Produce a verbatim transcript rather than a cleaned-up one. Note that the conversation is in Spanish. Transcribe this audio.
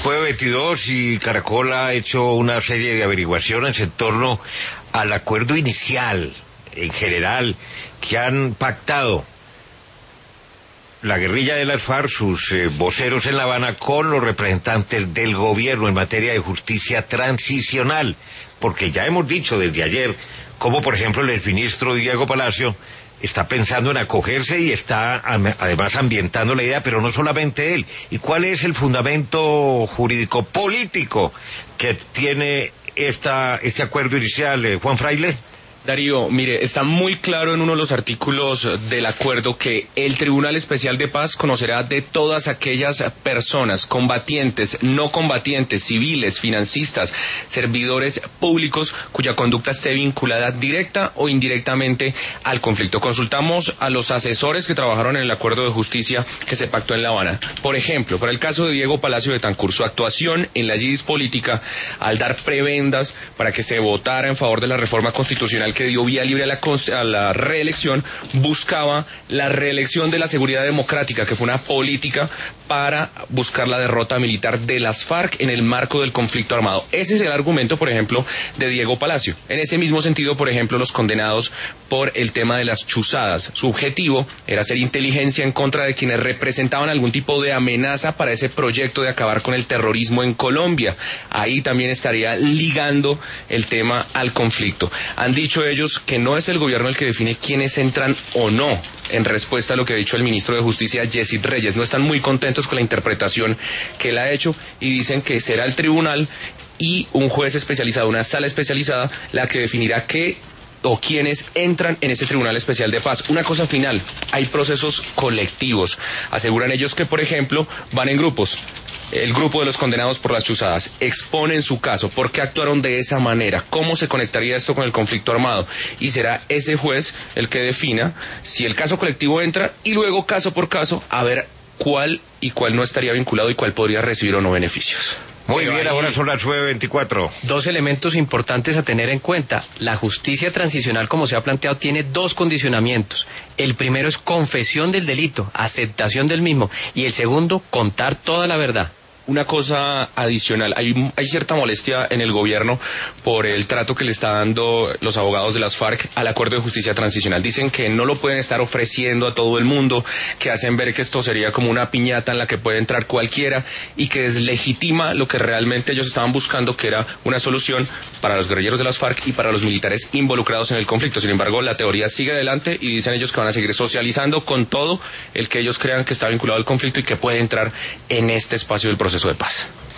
Jueves veintidós y Caracol ha hecho una serie de averiguaciones en torno al acuerdo inicial, en general, que han pactado la guerrilla de las FARC, sus eh, voceros en La Habana, con los representantes del gobierno en materia de justicia transicional, porque ya hemos dicho desde ayer cómo, por ejemplo, el exministro Diego Palacio está pensando en acogerse y está además ambientando la idea, pero no solamente él. ¿Y cuál es el fundamento jurídico político que tiene esta este acuerdo inicial, eh, Juan Fraile? Darío, mire, está muy claro en uno de los artículos del acuerdo que el Tribunal Especial de Paz conocerá de todas aquellas personas, combatientes, no combatientes, civiles, financistas, servidores públicos, cuya conducta esté vinculada directa o indirectamente al conflicto. Consultamos a los asesores que trabajaron en el acuerdo de justicia que se pactó en La Habana. Por ejemplo, para el caso de Diego Palacio Betancur, su actuación en la yidis política al dar prebendas para que se votara en favor de la reforma constitucional que dio vía libre a la, a la reelección, buscaba la reelección de la seguridad democrática, que fue una política para buscar la derrota militar de las FARC en el marco del conflicto armado. Ese es el argumento, por ejemplo, de Diego Palacio. En ese mismo sentido, por ejemplo, los condenados por el tema de las chuzadas. Su objetivo era hacer inteligencia en contra de quienes representaban algún tipo de amenaza para ese proyecto de acabar con el terrorismo en Colombia. Ahí también estaría ligando el tema al conflicto. Han dicho ellos que no es el gobierno el que define quiénes entran o no, en respuesta a lo que ha dicho el ministro de Justicia, Yesid Reyes. No están muy contentos con la interpretación que él ha hecho y dicen que será el tribunal y un juez especializado, una sala especializada, la que definirá qué o quienes entran en ese Tribunal Especial de Paz. Una cosa final, hay procesos colectivos. Aseguran ellos que, por ejemplo, van en grupos. El grupo de los condenados por las chuzadas exponen su caso, por qué actuaron de esa manera, cómo se conectaría esto con el conflicto armado, y será ese juez el que defina si el caso colectivo entra y luego caso por caso a ver cuál y cuál no estaría vinculado y cuál podría recibir o no beneficios. Muy bien, ahora son las nueve veinticuatro. Dos elementos importantes a tener en cuenta. La justicia transicional, como se ha planteado, tiene dos condicionamientos. El primero es confesión del delito, aceptación del mismo, y el segundo, contar toda la verdad. Una cosa adicional, hay, hay cierta molestia en el gobierno por el trato que le está dando los abogados de las FARC al acuerdo de justicia transicional. Dicen que no lo pueden estar ofreciendo a todo el mundo, que hacen ver que esto sería como una piñata en la que puede entrar cualquiera y que deslegitima lo que realmente ellos estaban buscando, que era una solución para los guerrilleros de las FARC y para los militares involucrados en el conflicto. Sin embargo, la teoría sigue adelante y dicen ellos que van a seguir socializando con todo el que ellos crean que está vinculado al conflicto y que puede entrar en este espacio del proceso de paz.